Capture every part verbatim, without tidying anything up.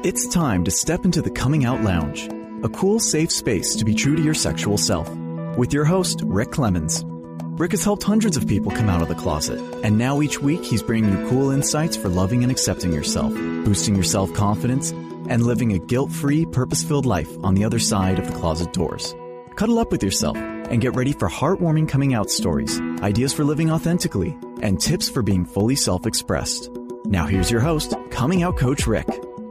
It's time to step into the Coming Out Lounge, a cool, safe space to be true to your sexual self. With your host, Rick Clemens. Rick has helped hundreds of people come out of the closet, and now each week he's bringing you cool insights for loving and accepting yourself, boosting your self-confidence, and living a guilt-free, purpose-filled life on the other side of the closet doors. Cuddle up with yourself and get ready for heartwarming coming out stories, ideas for living authentically, and tips for being fully self-expressed. Now here's your host, Coming Out Coach Rick.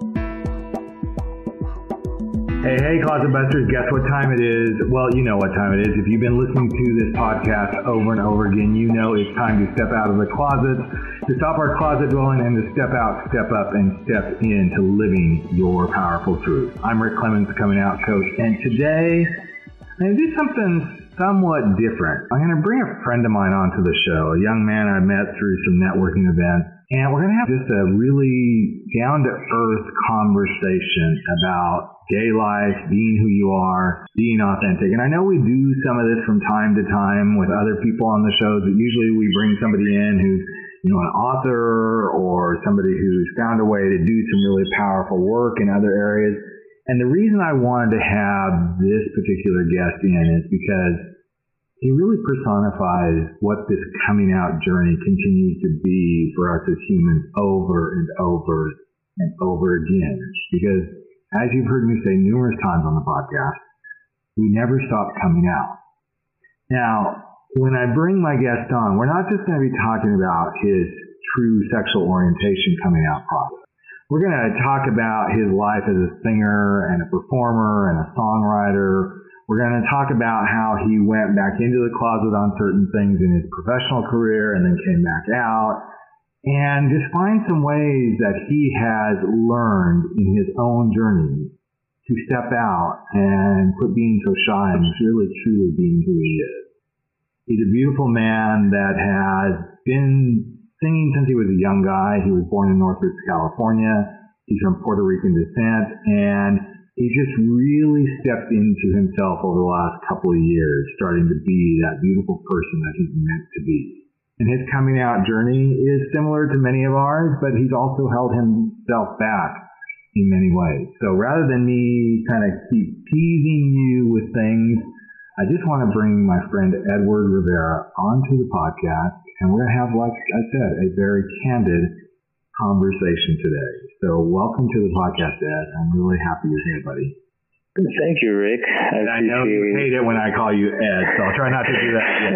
Hey, hey, Closet Busters, guess what time it is? Well, you know what time it is. If you've been listening to this podcast over and over again, you know it's time to step out of the closet, to stop our closet dwelling, and to step out, step up, and step into living your powerful truth. I'm Rick Clemens, the Coming Out Coach, and today I'm going to do something somewhat different. I'm going to bring a friend of mine onto the show, a young man I met through some networking events, and we're going to have just a really down-to-earth conversation about gay life, being who you are, being authentic. And I know we do some of this from time to time with other people on the shows, but usually we bring somebody in who's, you know, an author or somebody who's found a way to do some really powerful work in other areas. And the reason I wanted to have this particular guest in is because he really personifies what this coming out journey continues to be for us as humans over and over and over again. Because as you've heard me say numerous times on the podcast, we never stop coming out. Now, when I bring my guest on, we're not just going to be talking about his true sexual orientation coming out process. We're going to talk about his life as a singer and a performer and a songwriter. We're going to talk about how he went back into the closet on certain things in his professional career and then came back out. And just find some ways that he has learned in his own journey to step out and quit being so shy and really truly being who he is. He's a beautiful man that has been singing since he was a young guy. He was born in Northridge, California. He's from Puerto Rican descent, and he's just really stepped into himself over the last couple of years, starting to be that beautiful person that he's meant to be. And his coming out journey is similar to many of ours, but he's also held himself back in many ways. So rather than me kind of keep teasing you with things, I just want to bring my friend Edward Rivera onto the podcast, and we're going to have, like I said, a very candid conversation today. So welcome to the podcast, Ed. I'm really happy you're here, buddy. Thank you, Rick. I, I know you hate it when I call you Ed, so I'll try not to do that again.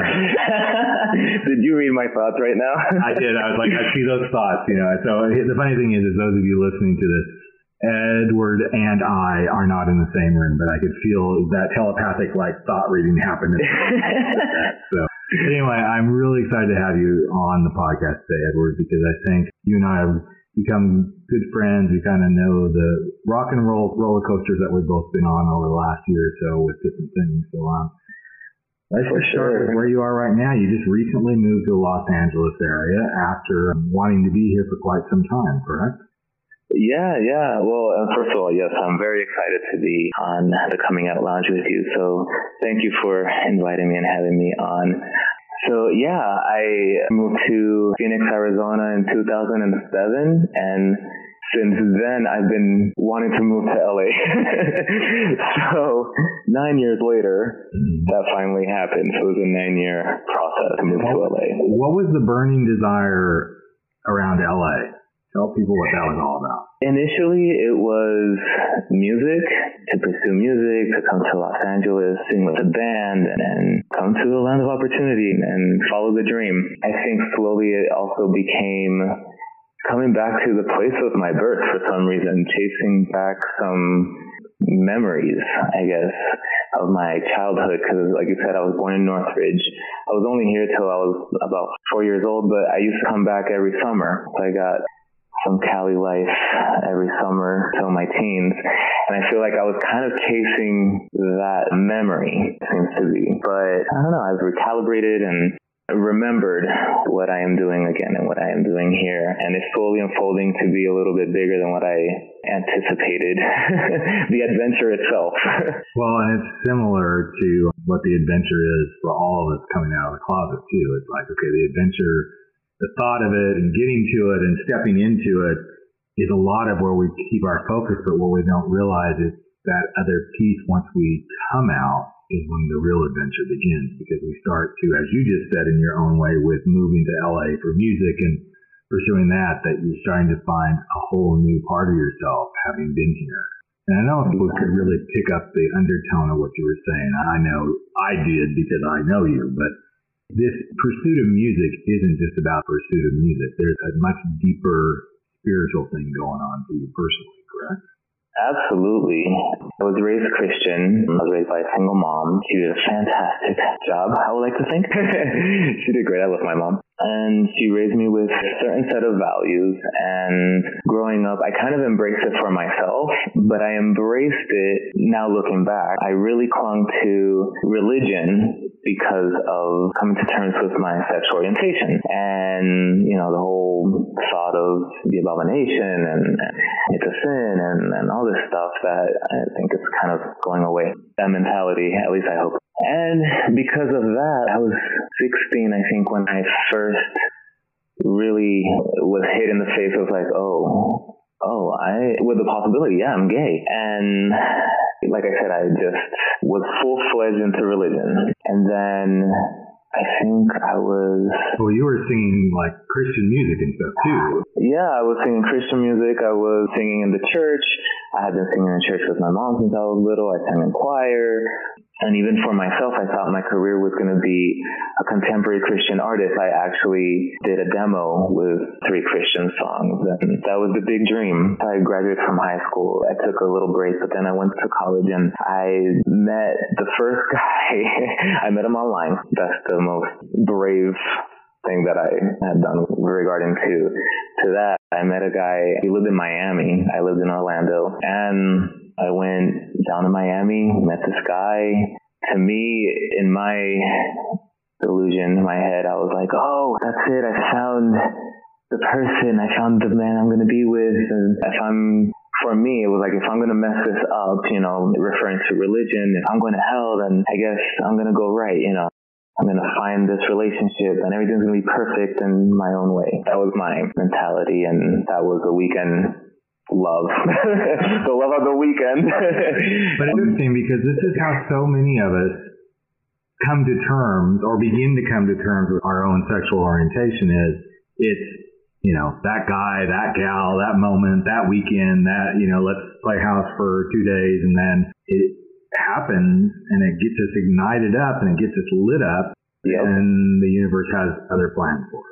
Did you read my thoughts right now? I did. I was like, I see those thoughts, you know. So the funny thing is, is those of you listening to this, Edward and I are not in the same room, but I could feel that telepathic like thought reading happen. So anyway, I'm really excited to have you on the podcast today, Edward, because I think you and I have become good friends. We kind of know the rock and roll roller coasters that we've both been on over the last year or so with different things. So um, let's For just start sure. with where you are right now. You just recently moved to the Los Angeles area after wanting to be here for quite some time, correct? Yeah, yeah. Well, uh, first of all, yes, I'm very excited to be on the Coming Out Lounge with you. So thank you for inviting me and having me on. So yeah, I moved to Phoenix, Arizona in two thousand seven, and since then I've been wanting to move to L A. So nine years later, that finally happened. So it was a nine-year process to move to L A. What was the burning desire around L A? Tell people what that was all about. Initially, it was music, to pursue music, to come to Los Angeles, sing with a band, and come to the land of opportunity and follow the dream. I think slowly it also became coming back to the place of my birth for some reason, chasing back some memories, I guess, of my childhood. Because like you said, I was born in Northridge. I was only here till I was about four years old, but I used to come back every summer. So I got some Cali life every summer till my teens. And I feel like I was kind of chasing that memory, seems to be. But I don't know, I've recalibrated and remembered what I am doing again and what I am doing here. And it's slowly unfolding to be a little bit bigger than what I anticipated. The adventure itself. Well, and it's similar to what the adventure is for all of us coming out of the closet, too. It's like, okay, the adventure, the thought of it and getting to it and stepping into it is a lot of where we keep our focus, but what we don't realize is that other piece, once we come out, is when the real adventure begins, because we start to, as you just said in your own way, with moving to L A for music and pursuing that, that you're starting to find a whole new part of yourself having been here. And I know people could really pick up the undertone of what you were saying. I know I did because I know you, but this pursuit of music isn't just about pursuit of music. There's a much deeper spiritual thing going on for you personally, correct? Absolutely. I was raised Christian. I was raised by a single mom. She did a fantastic job, I would like to think. She did great. I love my mom. And she raised me with a certain set of values. And growing up, I kind of embraced it for myself, but I embraced it now looking back. I really clung to religion because of coming to terms with my sexual orientation. And, you know, the whole thought of the abomination and it's a sin and, and all this stuff that I think is kind of going away. That mentality, at least I hope. And because of that, I was sixteen, I think, when I first really was hit in the face of like, oh, oh, I, with the possibility, yeah, I'm gay. And like I said, I just was full-fledged into religion. And then I think I was... Well, you were singing like Christian music and stuff too. Yeah, I was singing Christian music. I was singing in the church. I had been singing in church with my mom since I was little. I sang in choir. And even for myself, I thought my career was going to be a contemporary Christian artist. I actually did a demo with three Christian songs, and that was the big dream. I graduated from high school. I took a little break, but then I went to college, and I met the first guy. I met him online. That's the most brave thing that I had done regarding to to that. I met a guy. He lived in Miami. I lived in Orlando, and I went down to Miami, met this guy. To me, in my delusion, in my head, I was like, oh, that's it. I found the person. I found the man I'm going to be with. And if I'm, for me, it was like, if I'm going to mess this up, you know, referring to religion, if I'm going to hell, then I guess I'm going to go right, you know. I'm going to find this relationship and everything's going to be perfect in my own way. That was my mentality, and that was a weekend love. The love of the weekend. But it's interesting because this is how so many of us come to terms or begin to come to terms with our own sexual orientation is it's, you know, that guy, that gal, that moment, that weekend, that, you know, let's play house for two days and then it happens and it gets us ignited up and it gets us lit up. Yep. And the universe has other plans for us.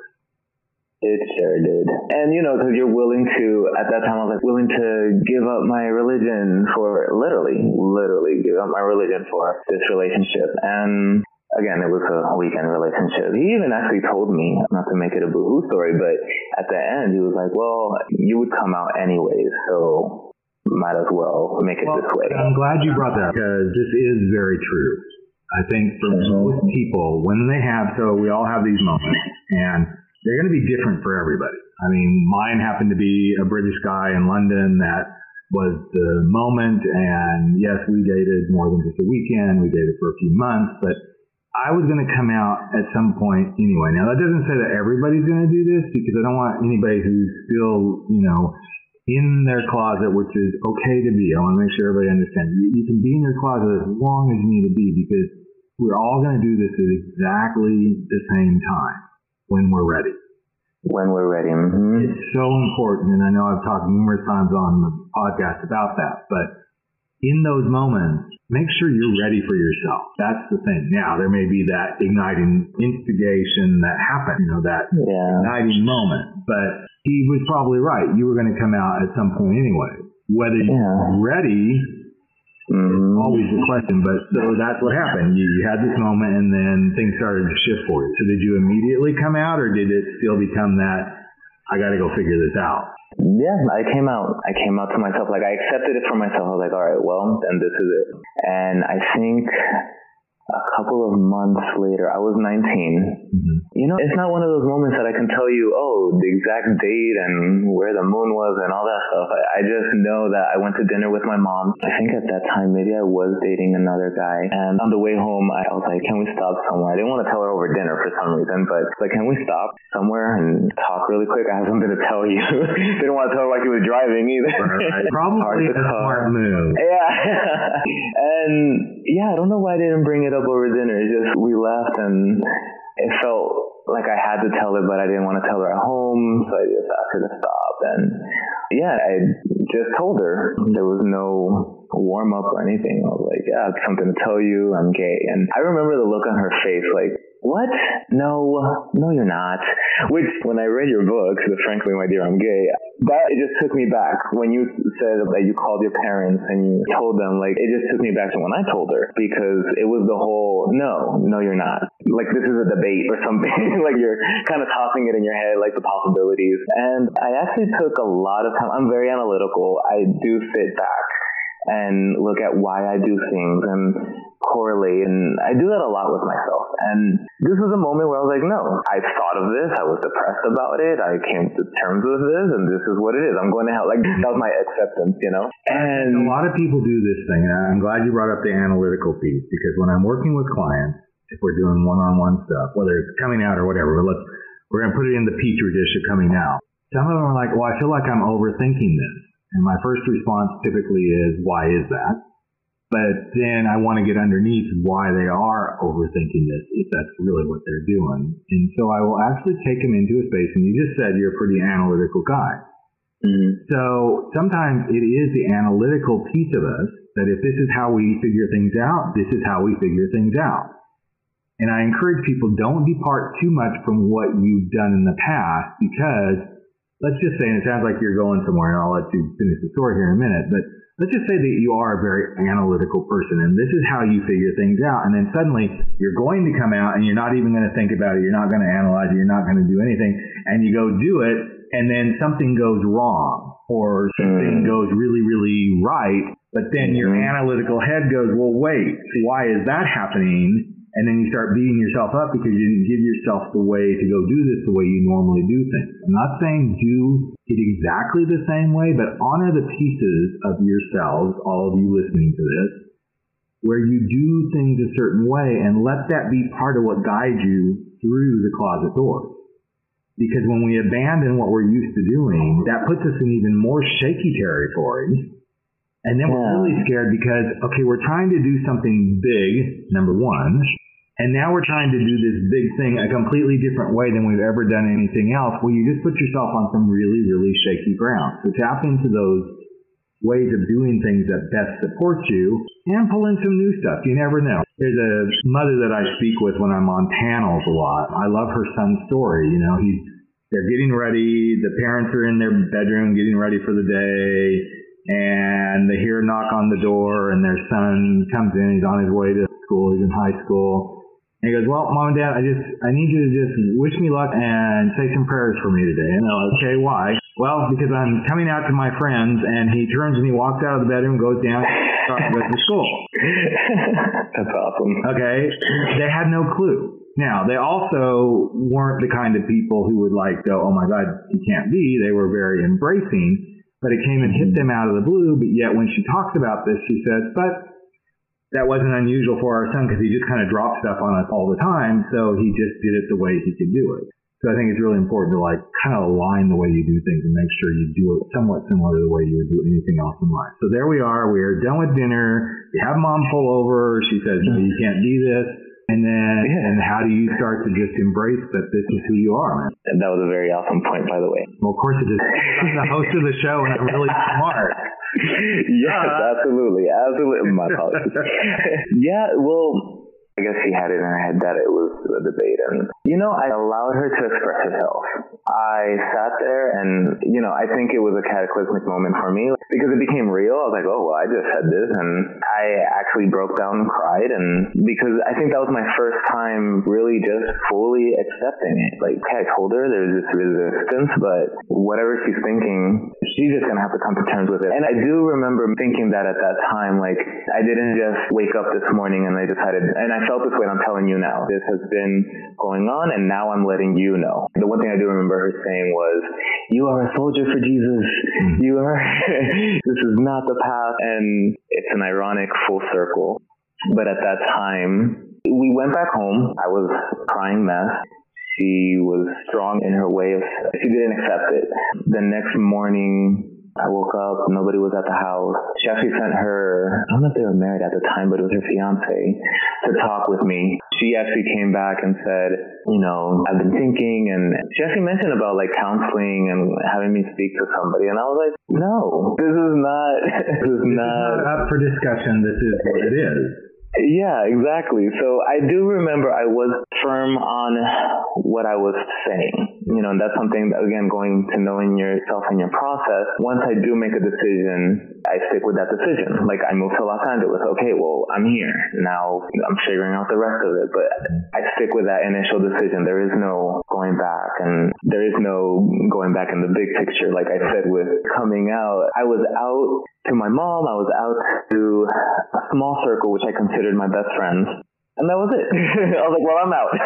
It sure did. And, you know, because you're willing to, at that time, I was like, willing to give up my religion for, literally, literally give up my religion for this relationship. And, again, it was a weekend relationship. He even actually told me, not to make it a boohoo story, but at the end, he was like, well, you would come out anyways, so might as well make it well, this way. I'm glad you brought that, because this is very true. I think for most people, when they have, so we all have these moments, and they're going to be different for everybody. I mean, mine happened to be a British guy in London that was the moment, and yes, we dated more than just a weekend. We dated for a few months, but I was going to come out at some point anyway. Now, that doesn't say that everybody's going to do this, because I don't want anybody who's still, you know, in their closet, which is okay to be. I want to make sure everybody understands. You, you can be in your closet as long as you need to be, because we're all going to do this at exactly the same time. When we're ready. When we're ready. Mm-hmm. It's so important, and I know I've talked numerous times on the podcast about that, but in those moments, make sure you're ready for yourself. That's the thing. Now, there may be that igniting instigation that happened, you know, that yeah. igniting moment, but he was probably right. You were going to come out at some point anyway. Whether you're yeah. ready... Mm-hmm. Always a question, but so that's what happened. You, you had this moment, and then things started to shift for you. So did you immediately come out, or did it still become that, I got to go figure this out? Yeah, I came out. I came out to myself. Like, I accepted it for myself. I was like, all right, well, then this is it. And I think a couple of months later, I was nineteen. Mm-hmm. you know, it's not one of those moments that I can tell you, oh, the exact date and where the moon was and all that stuff. I, I just know that I went to dinner with my mom. I think at that time, maybe I was dating another guy. And on the way home, I was like, can we stop somewhere? I didn't want to tell her over dinner for some reason, but like, can we stop somewhere and talk really quick? I have something to tell you. Didn't want to tell her while she was driving either. Right. Probably a smart move. Yeah. And yeah, I don't know why I didn't bring it up over dinner. It's just, we left and it felt like I had to tell her, but I didn't want to tell her at home, so I just asked her to stop. And yeah, I just told her. There was no warm up or anything. I was like, yeah, I have something to tell you. I'm gay. And I remember the look on her face, like, what? No, no, you're not. Which, when I read your book, the Frankly, My Dear, I'm Gay, that, it just took me back. When you said that you called your parents and you told them, like, it just took me back to when I told her. Because it was the whole, no, no, you're not. Like, this is a debate or something. Like, you're kind of tossing it in your head, like the possibilities. And I actually took a lot of time. I'm very analytical. I do sit back and look at why I do things and correlate, and I do that a lot with myself. And this was a moment where I was like, no, I thought of this, I was depressed about it, I came to terms with this, and this is what it is. I'm going to help. Like, that was my acceptance, you know? And a lot of people do this thing, and I'm glad you brought up the analytical piece, because when I'm working with clients, if we're doing one-on-one stuff, whether it's coming out or whatever, but let's, we're going to put it in the petri dish of coming out. Some of them are like, well, I feel like I'm overthinking this. And my first response typically is, why is that? But then I want to get underneath why they are overthinking this, if that's really what they're doing. And so I will actually take them into a space, and you just said you're a pretty analytical guy. Mm-hmm. So sometimes it is the analytical piece of us that if this is how we figure things out, this is how we figure things out. And I encourage people, don't depart too much from what you've done in the past, because let's just say, and it sounds like you're going somewhere, and I'll let you finish the story here in a minute, but let's just say that you are a very analytical person, and this is how you figure things out, and then suddenly you're going to come out, and you're not even going to think about it, you're not going to analyze it, you're not going to do anything, and you go do it, and then something goes wrong, or something mm. goes really, really right, but then your mm-hmm. analytical head goes, well, wait, why is that happening? And then you start beating yourself up because you didn't give yourself the way to go do this the way you normally do things. I'm not saying do it exactly the same way, but honor the pieces of yourselves, all of you listening to this, where you do things a certain way, and let that be part of what guides you through the closet doors. Because when we abandon what we're used to doing, that puts us in even more shaky territory. And then we're really scared because, okay, we're trying to do something big, number one, and now we're trying to do this big thing a completely different way than we've ever done anything else. Well, you just put yourself on some really, really shaky ground. So tap into those ways of doing things that best support you and pull in some new stuff. You never know. There's a mother that I speak with when I'm on panels a lot. I love her son's story. You know, he's they're getting ready. The parents are in their bedroom getting ready for the day. And they hear a knock on the door, and their son comes in. He's on his way to school. He's in high school. And he goes, well, Mom and Dad, I just, I need you to just wish me luck and say some prayers for me today. And they're like, okay, why? Well, because I'm coming out to my friends. And he turns and he walks out of the bedroom, goes down, and goes to school. That's awesome. Okay. They had no clue. Now, they also weren't the kind of people who would like go, oh my God, he can't be. They were very embracing. But it came and hit them out of the blue. But yet when she talks about this, she says, but that wasn't unusual for our son because he just kind of dropped stuff on us all the time. So he just did it the way he could do it. So I think it's really important to like kind of align the way you do things and make sure you do it somewhat similar to the way you would do anything else in life. So there we are. We're done with dinner. You have Mom pull over. She says, no, you can't do this. And then, yeah. and how do you start to just embrace that this is who you are, man? And that was a very awesome point, by the way. Well, of course it is. I'm the host of the show, and I'm really smart. Yes, uh, absolutely. Absolutely. My apologies. Yeah, well, I guess she had it in her head that it was a debate. And, you know, I allowed her to express herself. I sat there and, you know, I think it was a cataclysmic moment for me because it became real. I was like, oh, well, I just said this. And I actually broke down and cried. And because I think that was my first time really just fully accepting it. Like, okay, I told her there's this resistance, but whatever she's thinking, she's just going to have to come to terms with it. And I do remember thinking that at that time, like, I didn't just wake up this morning and I decided, and I felt this way, and I'm telling you now. This has been going on, and now I'm letting you know. The one thing I do remember her saying was, you are a soldier for Jesus. You are, this is not the path. And it's an ironic full circle. But at that time, we went back home. I was a crying mess. She was strong in her way of, she didn't accept it. The next morning, I woke up, nobody was at the house. She actually sent her, I don't know if they were married at the time, but it was her fiance, to talk with me. She actually came back and said, you know, I've been thinking, and she actually mentioned about like counseling and having me speak to somebody. And I was like, no, this is not, this is this not, is not up for discussion. This is what it is. Yeah, exactly. So I do remember I was firm on what I was saying, you know, and that's something that, again, going to knowing yourself and your process. Once I do make a decision, I stick with that decision. Like I moved to Los Angeles. Okay, well, I'm here. Now I'm figuring out the rest of it, but I stick with that initial decision. There is no going back, and there is no going back in the big picture. Like I said, with coming out, I was out to my mom, I was out to a small circle, which I considered my best friends. And that was it. I was like, well, I'm out.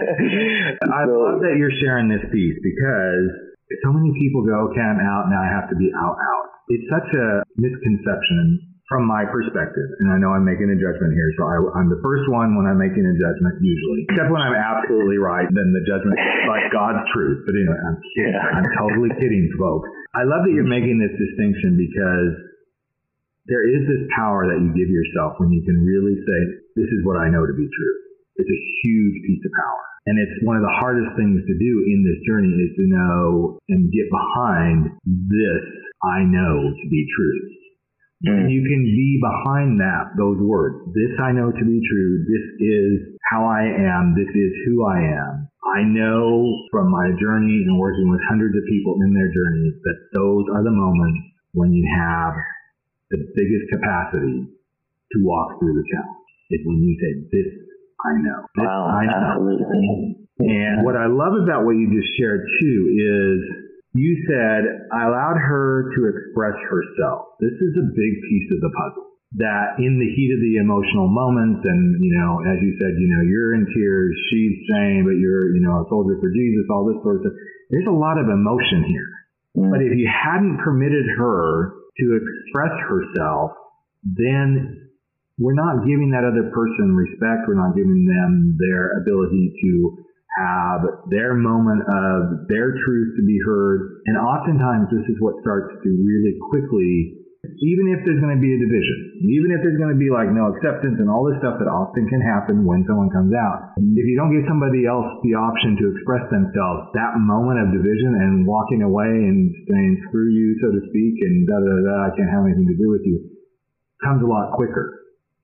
I so, love that you're sharing this piece, because so many people go, okay, I'm out, now I have to be out, out. It's such a misconception from my perspective. And I know I'm making a judgment here, so I, I'm the first one when I'm making a judgment, usually. Except when I'm absolutely right, then the judgment is like God's truth. But anyway, I'm kidding. Yeah. I'm totally kidding, folks. I love that you're making this distinction, because there is this power that you give yourself when you can really say, this is what I know to be true. It's a huge piece of power. And it's one of the hardest things to do in this journey, is to know and get behind this I know to be true. Mm. And you can be behind that, those words. This I know to be true. This is how I am. This is who I am. I know from my journey and working with hundreds of people in their journeys that those are the moments when you have the biggest capacity to walk through the challenge. Is when you say, this I know. This wow, I know. Absolutely. And what I love about what you just shared too is you said, I allowed her to express herself. This is a big piece of the puzzle. That in the heat of the emotional moments, and, you know, as you said, you know, you're in tears, she's saying, but you're, you know, a soldier for Jesus, all this sort of stuff. There's a lot of emotion here. Mm. But if you hadn't permitted her to express herself, then we're not giving that other person respect. We're not giving them their ability to have their moment of their truth to be heard. And oftentimes this is what starts to really quickly, even if there's going to be a division, even if there's going to be like no acceptance and all this stuff that often can happen when someone comes out, if you don't give somebody else the option to express themselves, that moment of division and walking away and saying screw you, so to speak, and da da da, I can't have anything to do with you, comes a lot quicker.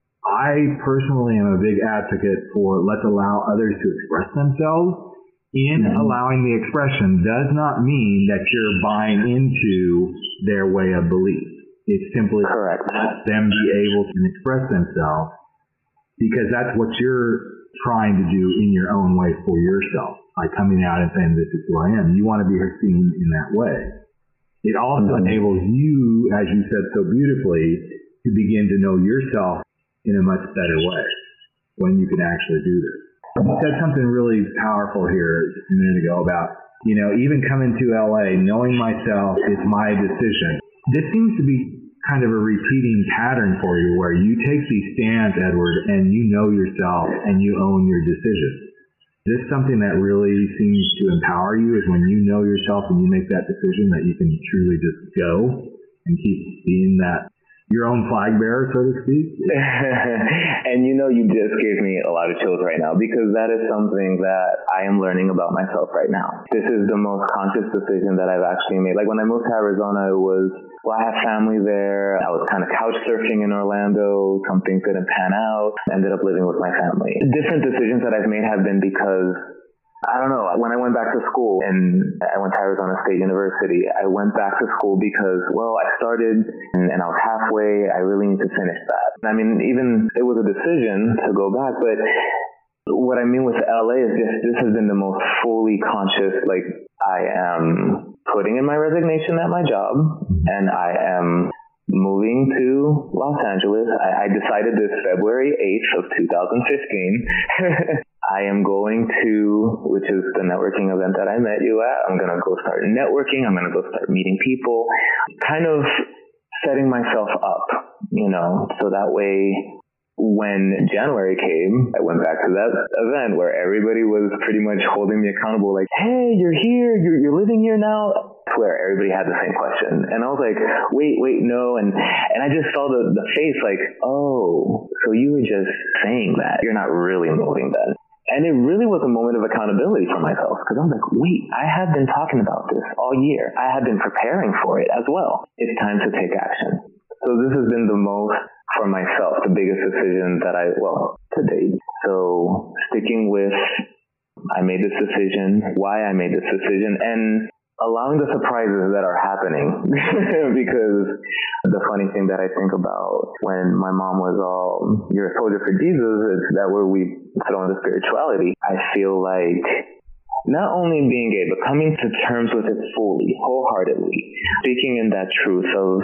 I personally am a big advocate for let's allow others to express themselves. In mm-hmm. allowing the expression does not mean that you're buying into their way of belief. It's simply correct. Let them be able to express themselves, because that's what you're trying to do in your own way for yourself by coming out and saying, this is who I am. You want to be seen in that way. It also mm-hmm. enables you, as you said so beautifully, to begin to know yourself in a much better way when you can actually do this. You said something really powerful here a minute ago about, you know, even coming to L A, knowing myself is my decision. This seems to be kind of a repeating pattern for you, where you take these stands, Edward, and you know yourself and you own your decisions. Is this something that really seems to empower you, is when you know yourself and you make that decision that you can truly just go and keep being that your own flag bearer, so to speak? And you know, you just gave me a lot of chills right now, because that is something that I am learning about myself right now. This is the most conscious decision that I've actually made. Like when I moved to Arizona, it was, well, I have family there. I was kind of couch surfing in Orlando. Some things didn't pan out. I ended up living with my family. Different decisions that I've made have been because, I don't know, when I went back to school, and I went to Arizona State University, I went back to school because, well, I started and, and I was halfway. I really need to finish that. I mean, even it was a decision to go back, but what I mean with L A is just, this has been the most fully conscious, like, I am putting in my resignation at my job, and I am moving to Los Angeles. I, I decided this February eighth of two thousand fifteen. I am going to, which is the networking event that I met you at. I'm going to go start networking. I'm going to go start meeting people, kind of setting myself up, you know, so that way when January came, I went back to that event where everybody was pretty much holding me accountable, like, hey, you're here, you're, you're living here now. I swear everybody had the same question. And I was like, wait, wait, no. And and I just saw the, the face like, oh, so you were just saying that. You're not really moving then. And it really was a moment of accountability for myself because I was like, wait, I have been talking about this all year. I have been preparing for it as well. It's time to take action. So this has been the most, for myself, the biggest decision that I, well, to date. So sticking with, I made this decision, why I made this decision, and allowing the surprises that are happening. Because the funny thing that I think about when my mom was all, you're a soldier for Jesus, is that where we throw in the spirituality. I feel like not only being gay, but coming to terms with it fully, wholeheartedly, speaking in that truth of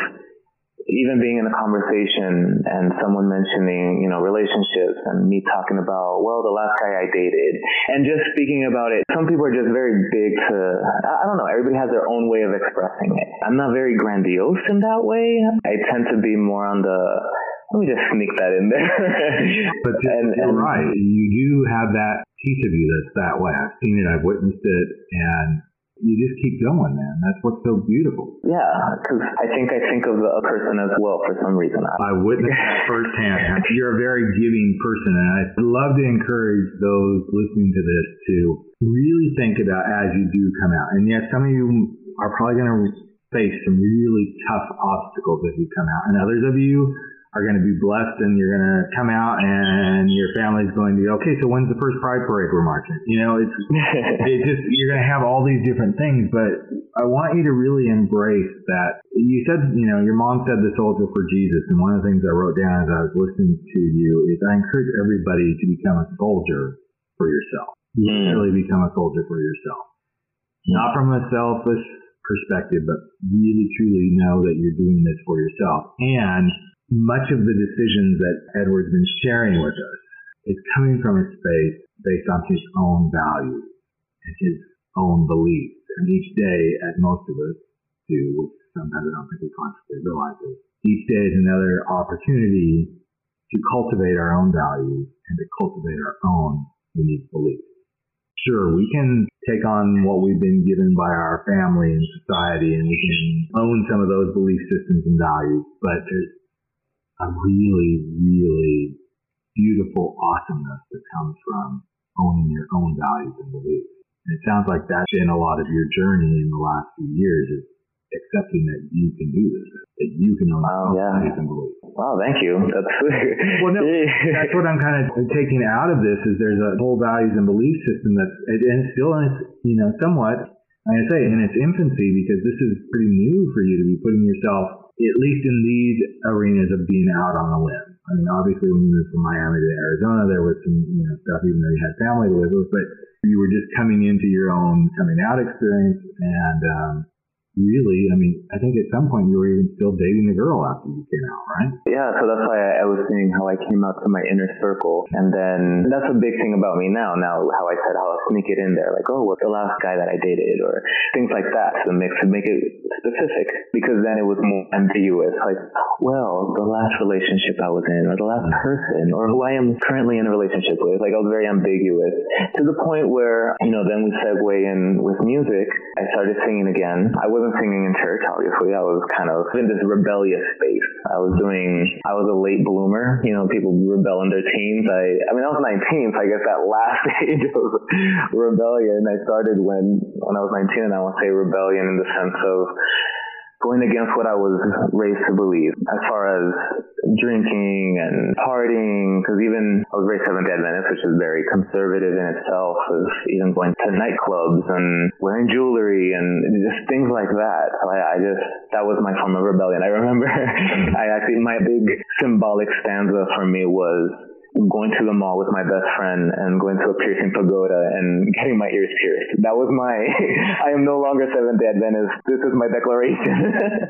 even being in a conversation and someone mentioning, you know, relationships and me talking about, well, the last guy I dated, and just speaking about it. Some people are just very big to, I don't know, everybody has their own way of expressing it. I'm not very grandiose in that way. I tend to be more on the, let me just sneak that in there. But and, you're and, right. You do have that piece of you that's that way. I've seen it. I've witnessed it. And you just keep going, man. That's what's so beautiful. Yeah, because I think I think of a person as well for some reason. I witnessed that firsthand. You're a very giving person, and I'd love to encourage those listening to this to really think about as you do come out. And yes, some of you are probably going to face some really tough obstacles as you come out, and others of you are going to be blessed and you're going to come out and your family's going to be, okay, so when's the first Pride Parade we're marching? You know, it's, it's just, you're going to have all these different things, but I want you to really embrace that. You said, you know, your mom said the soldier for Jesus. And one of the things I wrote down as I was listening to you is I encourage everybody to become a soldier for yourself. You really become a soldier for yourself. Not from a selfish perspective, but really truly know that you're doing this for yourself. And much of the decisions that Edward's been sharing with us is coming from a space based on his own values and his own beliefs. And each day, as most of us do, which sometimes I don't think we consciously realize it, each day is another opportunity to cultivate our own values and to cultivate our own unique beliefs. Sure, we can take on what we've been given by our family and society, and we can own some of those belief systems and values, but there's a really, really beautiful awesomeness that comes from owning your own values and beliefs. And it sounds like that's been a lot of your journey in the last few years, is accepting that you can do this, that you can own wow, your yeah. values and beliefs. Wow, thank you. That's well, no, that's what I'm kind of taking out of this, is there's a whole values and belief system that's, and it's still, in its, you know, somewhat, like I say, in its infancy, because this is pretty new for you to be putting yourself, at least in these arenas, of being out on a limb. I mean, obviously when you moved from Miami to Arizona, there was some, you know, stuff, even though you had family to live with, but you were just coming into your own coming out experience. And um, really, I mean, I think at some point you were even still dating the girl after you came out, right? Yeah, so that's why I, I was saying how I came out to my inner circle. And then that's a big thing about me now. Now, how I said, how I'll sneak it in there, like, oh, what's the last guy that I dated, or things like that, to make, to make it specific. Because then it was more ambiguous, like, well, the last relationship I was in, or the last person, or who I am currently in a relationship with. Like, I was very ambiguous, to the point where, you know, then we segue in with music. I started singing again. I wasn't singing in church, obviously. I was kind of in this rebellious space. I was doing, I was a late bloomer. You know, people rebel in their teens. I, I mean, I was nineteen, so I guess that last age of rebellion, I started when, when I was nineteen, and I want to say rebellion in the sense of going against what I was raised to believe, as far as drinking and partying, because even I was raised Seventh-day Adventist, which is very conservative in itself, of even going to nightclubs and wearing jewelry and just things like that. So I, I just, that was my form of rebellion. I remember I actually, my big symbolic stanza for me was, going to the mall with my best friend and going to a piercing pagoda and getting my ears pierced. That was my, I am no longer Seventh-day Adventist. This is my declaration.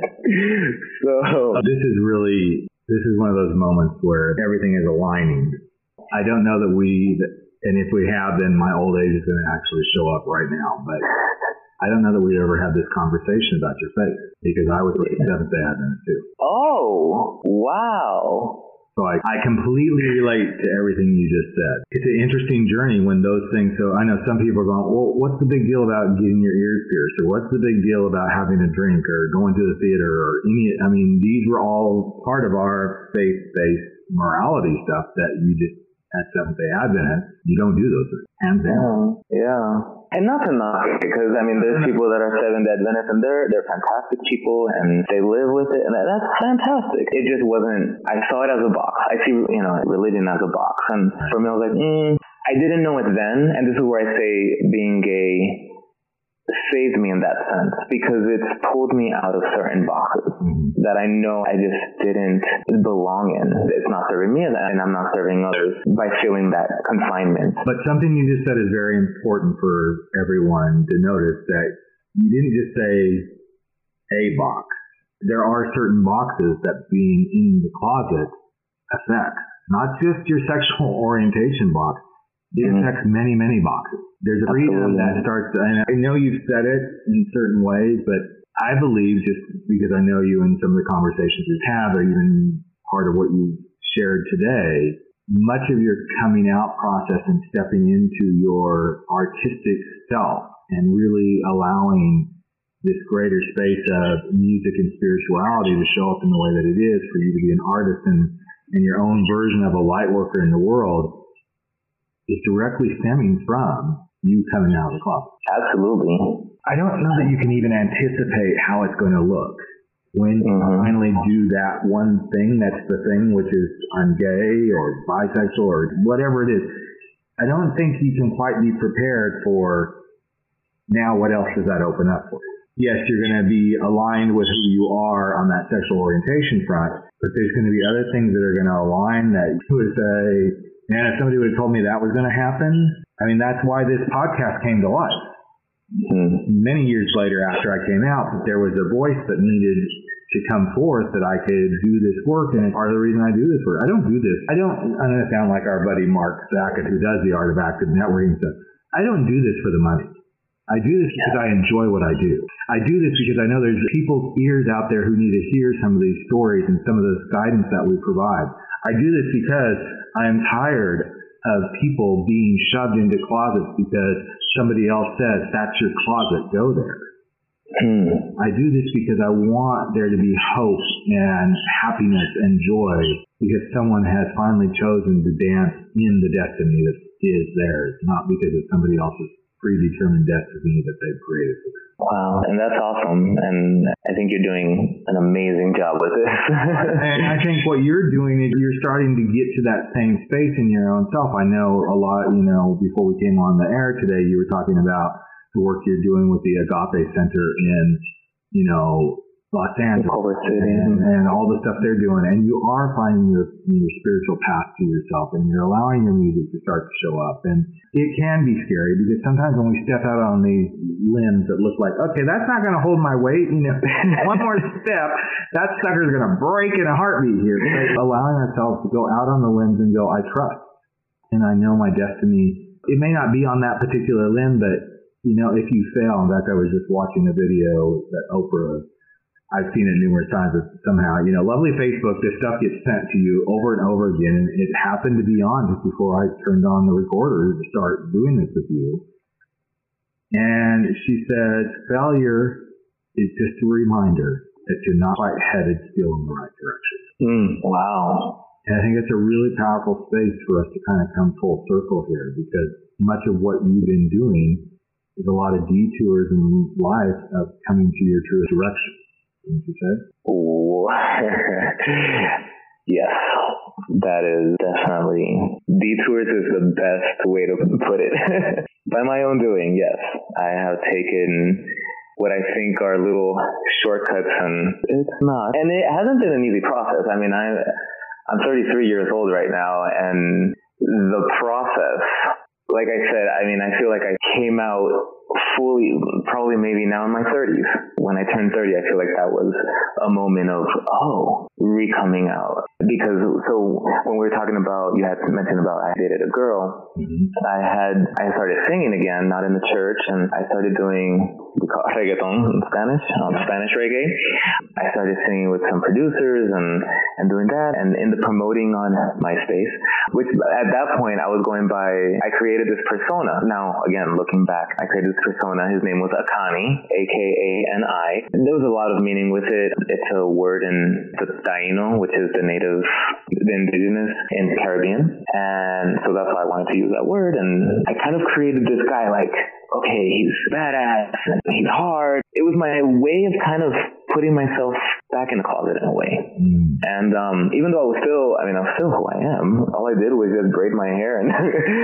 So this is really, this is one of those moments where everything is aligning. I don't know that we, and if we have, then my old age is going to actually show up right now, but I don't know that we ever had this conversation about your faith, because I was a Seventh-day Adventist too. Oh, wow. So I, I completely relate to everything you just said. It's an interesting journey when those things, so I know some people are going, well, what's the big deal about getting your ears pierced? Or what's the big deal about having a drink or going to the theater or any, I mean, these were all part of our faith-based morality stuff that you just, as Seventh-day Adventist, you don't do those things. Hands down. Yeah, yeah. And not to knock it, because I mean, there's people that are Seventh-day Adventists, and they're they're fantastic people, and they live with it, and that's fantastic. It just wasn't. I saw it as a box. I see, you know, religion as a box, and for me, I was like, mm, I didn't know it then, and this is where I say being gay saved me in that sense, because it's pulled me out of certain boxes mm-hmm. that I know I just didn't belong in. It's not serving me, and I'm not serving others by feeling that confinement. But something you just said is very important for everyone to notice, that you didn't just say a box. There are certain boxes that being in the closet affects, not just your sexual orientation box. It affects mm-hmm. many, many boxes. There's a reason that starts, and I know you've said it in certain ways, but I believe, just because I know you and some of the conversations we've had, or even part of what you shared today, much of your coming out process and stepping into your artistic self and really allowing this greater space of music and spirituality to show up in the way that it is, for you to be an artist and, and your own version of a light worker in the world, is directly stemming from you coming out of the closet. Absolutely. I don't know that you can even anticipate how it's going to look when you mm-hmm. finally do that one thing that's the thing, which is I'm gay or bisexual or whatever it is. I don't think you can quite be prepared for now what else does that open up for you. Yes, you're going to be aligned with who you are on that sexual orientation front, but there's going to be other things that are going to align that you would say, man, if somebody would have told me that was going to happen, I mean, that's why this podcast came to life. Mm-hmm. Many years later, after I came out, that there was a voice that needed to come forth that I could do this work, and it's part of the reason I do this work. I don't do this. I don't, I'm going to sound like our buddy Mark Sackett, who does the Art of Active Networking stuff. I don't do this for the money. I do this because I enjoy what I do. I do this because I know there's people's ears out there who need to hear some of these stories and some of this guidance that we provide. I do this because I'm tired of people being shoved into closets because somebody else says, that's your closet, go there. Hmm. I do this because I want there to be hope and happiness and joy, because someone has finally chosen to dance in the destiny that is theirs, not because of somebody else's predetermined destiny that they've created for them. Wow, and that's awesome, and I think you're doing an amazing job with this. And I think what you're doing is you're starting to get to that same space in your own self. I know a lot, you know, before we came on the air today, you were talking about the work you're doing with the Agape Center in, you know, Los Angeles, Culver City, and, and all the stuff they're doing, and you are finding your your spiritual path to yourself, and you're allowing your music to start to show up. And it can be scary, because sometimes when we step out on these limbs that look like, okay, that's not going to hold my weight, you know, one more step, that sucker's going to break in a heartbeat here. So allowing ourselves to go out on the limbs and go, I trust, and I know my destiny. It may not be on that particular limb, but you know, if you fail, in fact, I was just watching a video that Oprah, I've seen it numerous times, but somehow, you know, lovely Facebook, this stuff gets sent to you over and over again. And it happened to be on just before I turned on the recorder to start doing this with you. And she says, failure is just a reminder that you're not quite headed still in the right direction. Mm, wow. And I think it's a really powerful space for us to kind of come full circle here, because much of what you've been doing is a lot of detours in life of coming to your true direction. What you said? Oh, yes, that is definitely, detours is the best way to put it. By my own doing, yes. I have taken what I think are little shortcuts, and it's not. And it hasn't been an easy process. I mean, I I'm thirty-three years old right now, and the process, like I said, I mean, I feel like I came out fully, probably maybe now in my thirties. When I turned thirty, I feel like that was a moment of, oh, re-coming out. Because, so when we were talking about, you had mentioned about I dated a girl, mm-hmm. I had, I started singing again, not in the church, and I started doing, we call it reggaeton in Spanish, um, Spanish reggae. I started singing with some producers and, and doing that, and in the promoting on MySpace, which at that point I was going by, I created this persona. Now, again, looking back, I created this persona. His name was Akani, A K A N I. And there was a lot of meaning with it. It's a word in the Taino, which is the native, the indigenous in the Caribbean. And so that's why I wanted to use that word. And I kind of created this guy like, okay, he's badass, and he's hard. It was my way of kind of putting myself back in the closet in a way. Mm. And um, even though I was still, I mean, I was still who I am, all I did was just braid my hair and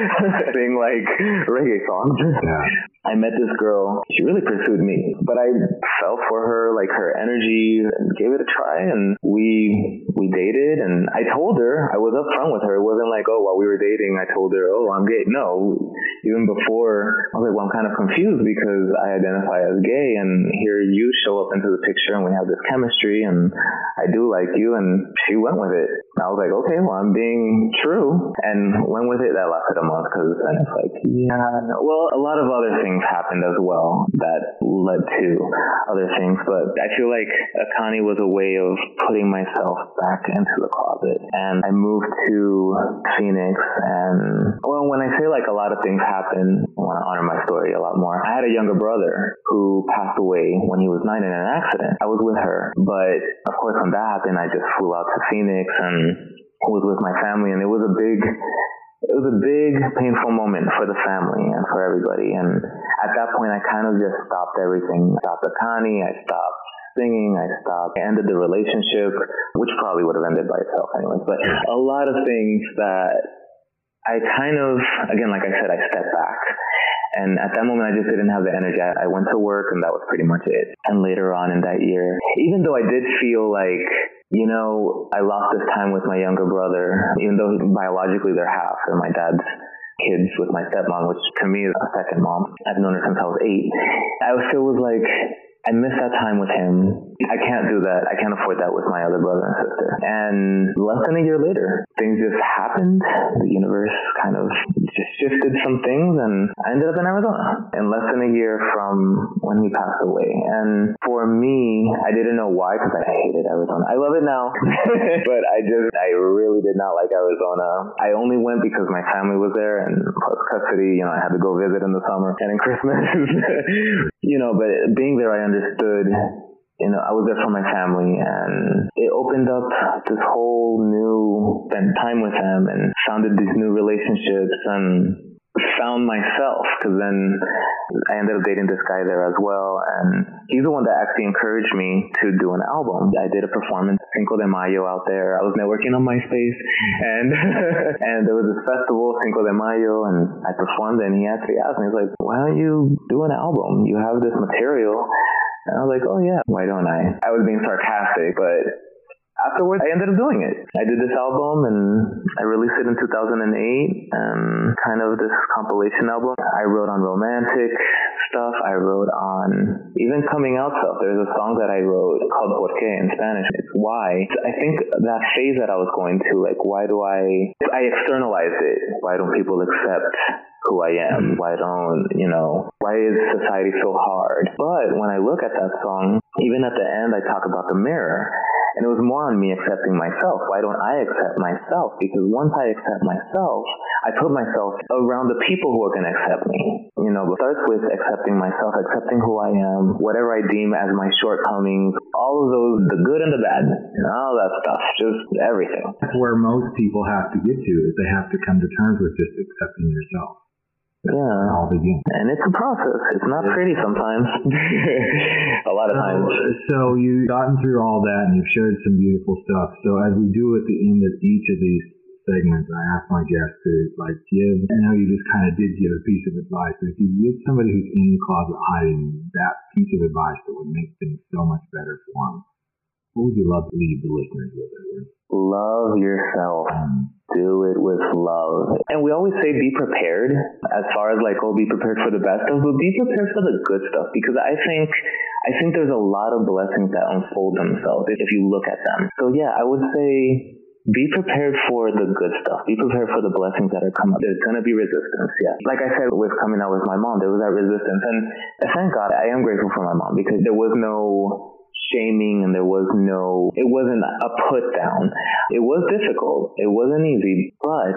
sing like reggae songs. Yeah. I met this girl. She really pursued me, but I fell for her, like her energy, and gave it a try. And we we dated, and I told her, I was upfront with her. It wasn't like, oh, while we were dating, I told her, oh, I'm gay. No, even before, I was like, well, I'm kind of confused because I identify as gay, and here you show up into the picture, and we have this chemistry, and I do like you. And she went with it. I was like, okay, well, I'm being true, and went with it. That lasted a month because then it's like, yeah, no. Well, a lot of other things happened as well that led to other things, but I feel like Akani was a way of putting myself back into the closet. And I moved to Phoenix, and well, when I say like a lot of things happened, I want to honor my story a lot more. I had a younger brother who passed away when he was nine in an accident. I was with her, but of course when that happened, I just flew out to Phoenix and was with my family, and it was a big It was a big, painful moment for the family and for everybody. And at that point, I kind of just stopped everything. I stopped Akani, I stopped singing, I stopped, I ended the relationship, which probably would have ended by itself anyways. But a lot of things that I kind of, again, like I said, I stepped back. And at that moment, I just didn't have the energy. I, I went to work, and that was pretty much it. And later on in that year, even though I did feel like, you know, I lost this time with my younger brother, even though biologically they're half, they're my dad's kids with my stepmom, which to me is a second mom. I've known her since I was eight. I still was like, I miss that time with him. I can't do that. I can't afford that with my other brother and sister. And less than a year later, things just happened. The universe kind of just shifted some things, and I ended up in Arizona in less than a year from when he passed away. And for me, I didn't know why, because I hated Arizona. I love it now, but I just, I really did not like Arizona. I only went because my family was there, and plus custody, you know, I had to go visit in the summer and in Christmas. You know, but being there, I understood, you know, I was there for my family, and it opened up this whole new, spent time with them and founded these new relationships and found myself, because then I ended up dating this guy there as well, and he's the one that actually encouraged me to do an album. I did a performance, Cinco de Mayo, out there. I was networking on MySpace, and and there was this festival, Cinco de Mayo, and I performed, and he actually asked me, he's like, why don't you do an album? You have this material. And I was like, oh yeah, why don't I? I was being sarcastic, but afterwards, I ended up doing it. I did this album, and I released it in two thousand eight, um, kind of this compilation album. I wrote on romantic stuff. I wrote on even coming out stuff. There's a song that I wrote called Por qué in Spanish. It's why. I think that phase that I was going to, like, why do I, I externalized it. Why don't people accept who I am? Why don't, you know, why is society so hard? But when I look at that song, even at the end, I talk about the mirror. And it was more on me accepting myself. Why don't I accept myself? Because once I accept myself, I put myself around the people who are going to accept me. You know, it starts with accepting myself, accepting who I am, whatever I deem as my shortcomings, all of those, the good and the bad, and all that stuff, just everything. That's where most people have to get to, is they have to come to terms with just accepting yourself. Yeah. All begin. And it's a process. It's not pretty sometimes. A lot of so, times. So you've gotten through all that, and you've shared some beautiful stuff. So as we do at the end of each of these segments, I ask my guests to like give, I know you just kind of did give a piece of advice, but if you give somebody who's in the closet hiding that piece of advice that would make things so much better for them, What would you love to leave the listeners with, Edward? Love yourself. Mm. Do it with love. And we always say be prepared as far as like, oh, be prepared for the bad stuff, but be prepared for the good stuff, because I think I think there's a lot of blessings that unfold themselves if you look at them. So yeah, I would say be prepared for the good stuff. Be prepared for the blessings that are coming. There's going to be resistance, yeah. Like I said, with coming out with my mom, there was that resistance. And thank God, I am grateful for my mom, because there was no shaming and there was no, it wasn't a put down. It was difficult. It wasn't easy. But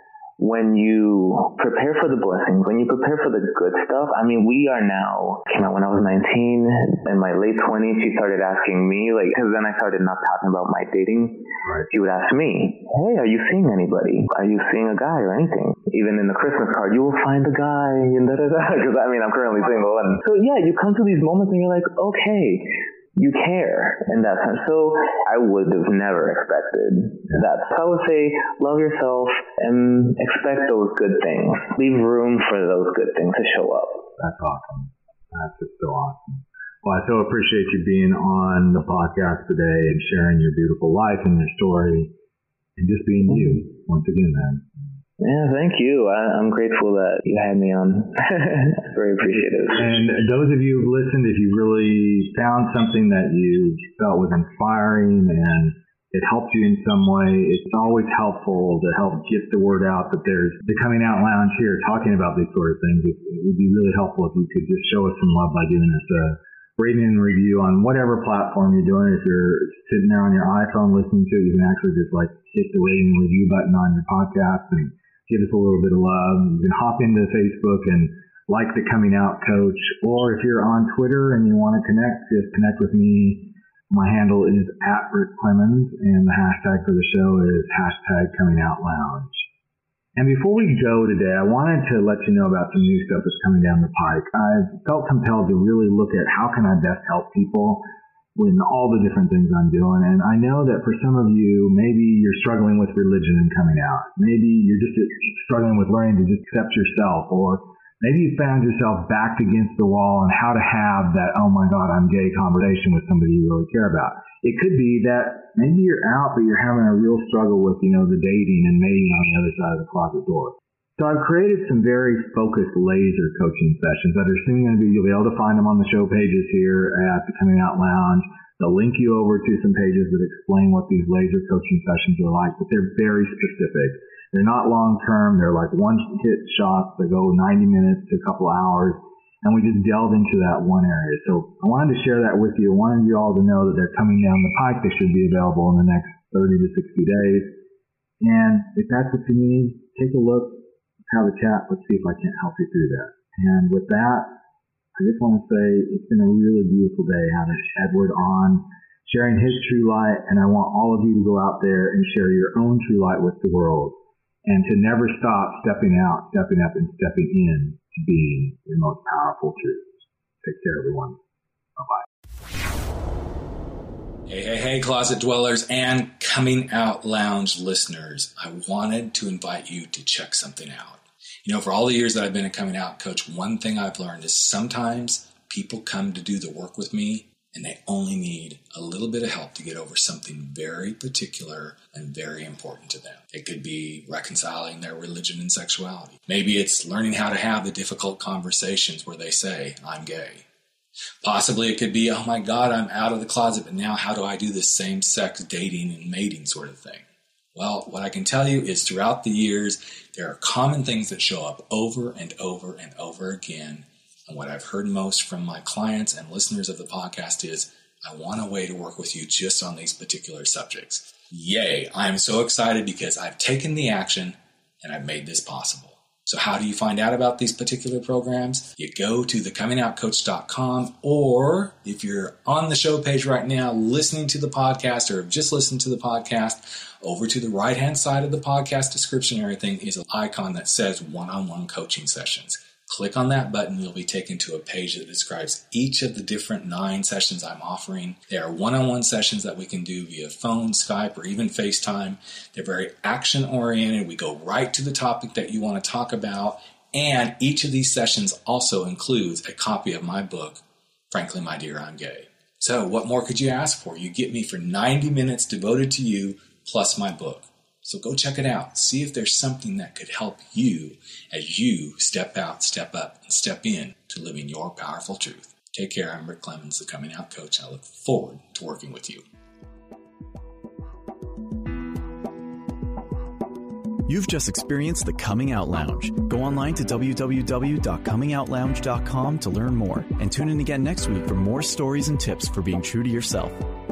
when you prepare for the blessings, when you prepare for the good stuff, I mean, we are now, came out when I was nineteen, in my late twenties, she started asking me, like, because then I started not talking about my dating. Right. She would ask me, hey, are you seeing anybody? Are you seeing a guy or anything? Even in the Christmas card, you will find a guy, and da da da, because I mean, I'm currently single. And so, yeah, you come to these moments and you're like, okay, you care in that sense. So I would have never expected that. So I would say love yourself and expect those good things. Leave room for those good things to show up. That's awesome. That's just so awesome. Well, I so appreciate you being on the podcast today and sharing your beautiful life and your story and just being you once again, man. Yeah, thank you. I, I'm grateful that you had me on. Very appreciative. And those of you who listened, if you really found something that you felt was inspiring and it helped you in some way, it's always helpful to help get the word out that there's the Coming Out Lounge here talking about these sort of things. It, it would be really helpful if you could just show us some love by doing this. Uh, rating and review on whatever platform you're doing. If you're sitting there on your iPhone listening to it, you can actually just like hit the rating and review button on your podcast and give us a little bit of love. You can hop into Facebook and like the Coming Out Coach, or if you're on Twitter and you want to connect, just connect with me. My handle is at Rick Clemens, and the hashtag for the show is hashtag Coming Out Lounge. And before we go today, I wanted to let you know about some new stuff that's coming down the pike. I've felt compelled to really look at how can I best help people with all the different things I'm doing. And I know that for some of you, maybe you're struggling with religion and coming out. Maybe you're just struggling with learning to just accept yourself, or maybe you found yourself backed against the wall on how to have that, oh my God, I'm gay conversation with somebody you really care about. It could be that maybe you're out, but you're having a real struggle with, you know, the dating and mating on the other side of the closet door. So I've created some very focused laser coaching sessions that are soon going to be, you'll be able to find them on the show pages here at the Coming Out Lounge. They'll link you over to some pages that explain what these laser coaching sessions are like, but they're very specific. They're not long-term. They're like one-hit shots that go ninety minutes to a couple hours, and we just delve into that one area. So I wanted to share that with you. I wanted you all to know that they're coming down the pike. They should be available in the next thirty to sixty days. And if that's what you need, take a look, have a chat. Let's see if I can't help you through that. And with that, I just want to say it's been a really beautiful day having Edward on, sharing his true light, and I want all of you to go out there and share your own true light with the world, and to never stop stepping out, stepping up, and stepping in to being your most powerful truth. Take care, everyone. Bye-bye. Hey, hey, hey, Closet Dwellers and Coming Out Lounge listeners. I wanted to invite you to check something out. You know, for all the years that I've been a coming out coach, one thing I've learned is sometimes people come to do the work with me and they only need a little bit of help to get over something very particular and very important to them. It could be reconciling their religion and sexuality. Maybe it's learning how to have the difficult conversations where they say, I'm gay. Possibly it could be, oh my God, I'm out of the closet, but now how do I do this same-sex dating and mating sort of thing? Well, what I can tell you is throughout the years, there are common things that show up over and over and over again. And what I've heard most from my clients and listeners of the podcast is, I want a way to work with you just on these particular subjects. Yay! I'm so excited because I've taken the action and I've made this possible. So how do you find out about these particular programs? You go to the coming out coach dot com, or if you're on the show page right now listening to the podcast or have just listened to the podcast, over to the right-hand side of the podcast description, everything is an icon that says one-on-one coaching sessions. Click on that button. You'll be taken to a page that describes each of the different nine sessions I'm offering. They are one-on-one sessions that we can do via phone, Skype, or even FaceTime. They're very action-oriented. We go right to the topic that you want to talk about. And each of these sessions also includes a copy of my book, Frankly, My Dear, I'm Gay. So what more could you ask for? You get me for ninety minutes devoted to you plus my book. So go check it out. See if there's something that could help you as you step out, step up, and step in to living your powerful truth. Take care. I'm Rick Clemens, the Coming Out Coach. I look forward to working with you. You've just experienced the Coming Out Lounge. Go online to w w w dot coming out lounge dot com to learn more and tune in again next week for more stories and tips for being true to yourself.